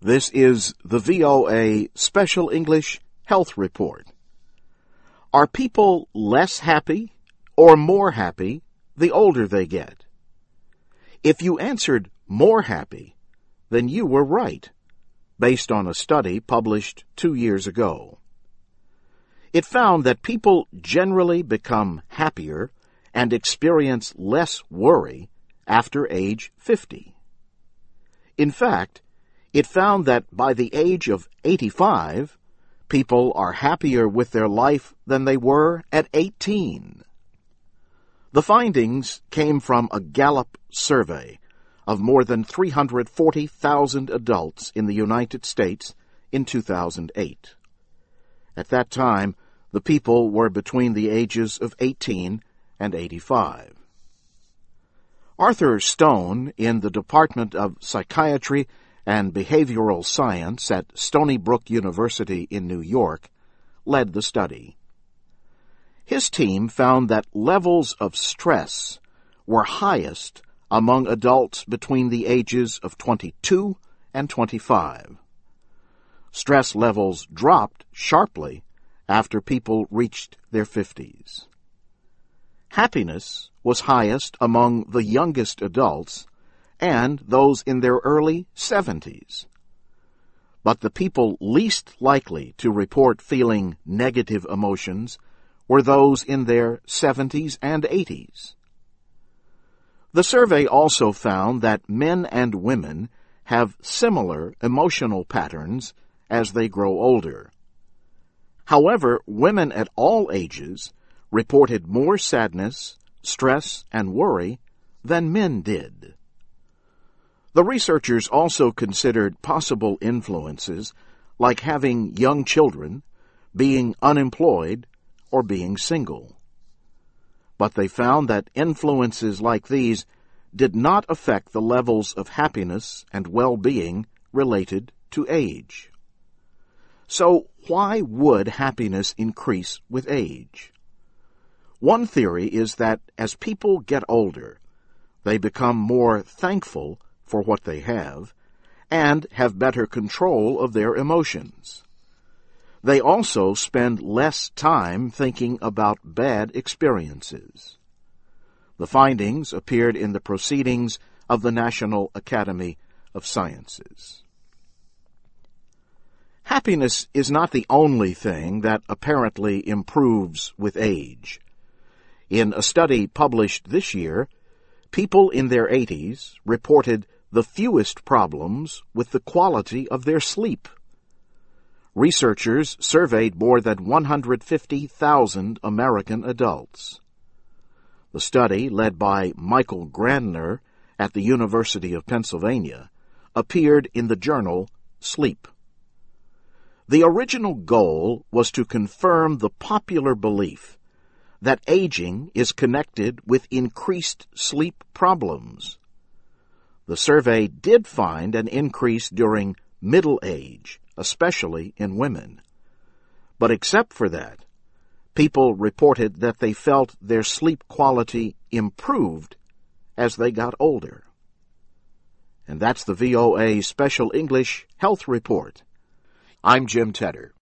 This is the VOA Special English Health Report. Are people less happy or more happy the older they get? If you answered more happy, then you were right, based on a study published 2 years ago. It found that people generally become happier and experience less worry after age 50. In fact, it found that by the age of 85, people are happier with their life than they were at 18. The findings came from a Gallup survey of more than 340,000 adults in the United States in 2008. At that time, the people were between the ages of 18 and 85. Arthur Stone, in the Department of Psychiatry and Behavioral Science at Stony Brook University in New York, led the study. His team found that levels of stress were highest among adults between the ages of 22 and 25. Stress levels dropped sharply after people reached their 50s. Happiness was highest among the youngest adults and those in their early 70s. But the people least likely to report feeling negative emotions were those in their 70s and 80s. The survey also found that men and women have similar emotional patterns as they grow older. However, women at all ages reported more sadness, stress, and worry than men did. The researchers also considered possible influences like having young children, being unemployed, or being single. But they found that influences like these did not affect the levels of happiness and well-being related to age. So why would happiness increase with age? One theory is that as people get older, they become more thankful for what they have and have better control of their emotions. They also spend less time thinking about bad experiences. The findings appeared in the Proceedings of the National Academy of Sciences. Happiness is not the only thing that apparently improves with age. In a study published this year, people in their 80s reported the fewest problems with the quality of their sleep. Researchers surveyed more than 150,000 American adults. The study, led by Michael Grandner at the University of Pennsylvania, appeared in the journal Sleep. The original goal was to confirm the popular belief that aging is connected with increased sleep problems. The survey did find an increase during middle age, especially in women. But except for that, people reported that they felt their sleep quality improved as they got older. And that's the VOA Special English Health Report. I'm Jim Tedder.